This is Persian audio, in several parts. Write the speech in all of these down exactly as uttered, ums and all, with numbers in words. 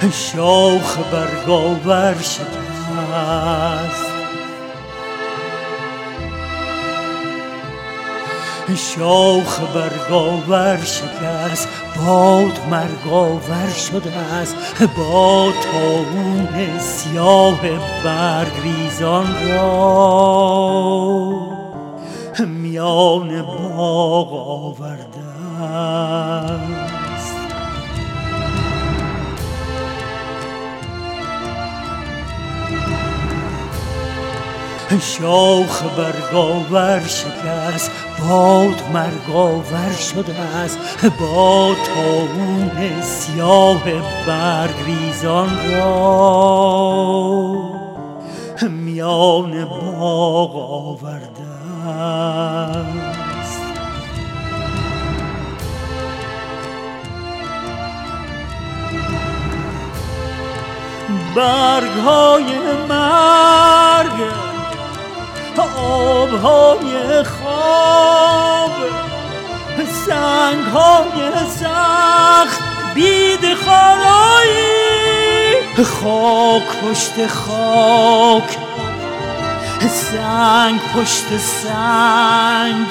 شاخ برگاور شکست، شاخ برگاور شکست، باد مرگاور شده است با طاعون سیاه برگریزان را میان باغ آورده است. شاخ برگاور شکست، باد مرگاور شده است با طاعون سیاه برگریزان را میان باغ آورده است. برگ‌های مرگ، آب‌های خواب، سنگ‌های سخت بید خارایی، خاک پشت خاک، سنگ پشت سنگ،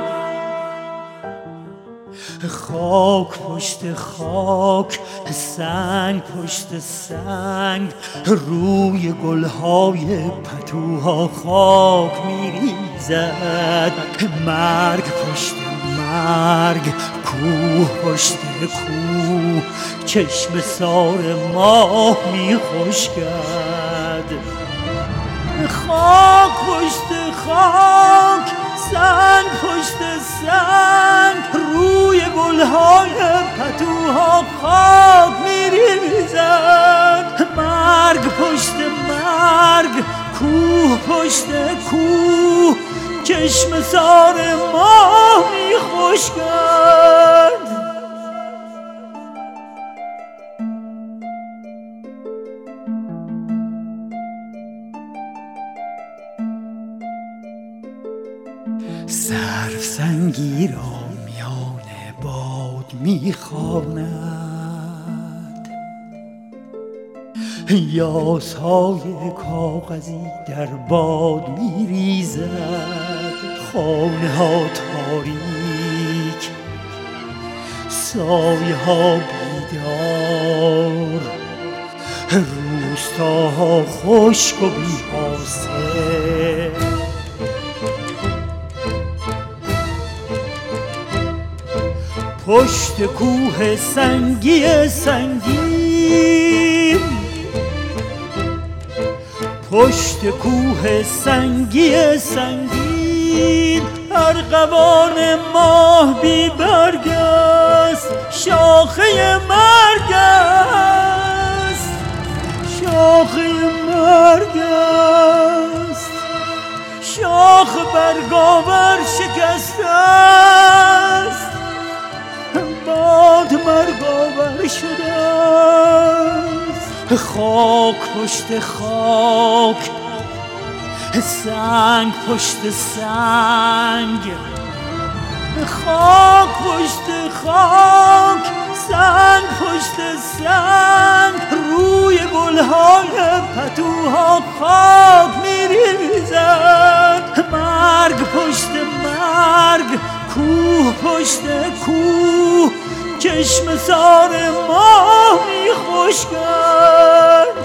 خاک پشت خاک، سنگ پشت سنگ، روی گلهای پتوها خاک میریزد. مرگ پشت مرگ، کوه پشت کوه، چشم سار ماه میخشکد. خاک پشت خاک، سنگ پشت سنگ، روی گلهای پتوها خاک میریزد. مرگ پشت مرگ، کوه پشت کوه، چشم سار ماه میخشکد. سرو سنگی را میان باد میخواند، یاسای کاغذی در باد میریزد. خانه ها تاریک، سایه ها بیدار، روستاها خشک و بی حاصل. پشت کوه سنگی سنگین، پشت کوه سنگی سنگین، ارغوان ماه بی برگ است، شاخه مرگ است، شاخه مرگ است. شاخ برگاور شکسته است، باد مرگاور شده است. خاک پشت خاک، سنگ پشت سنگ، خاک پشت خاک، سنگ پشت سنگ، روی گلهای پتوها خاک میریزد. مرگ پشت مرگ، کوه پشت کوه، چشم سار ماه میخشکد.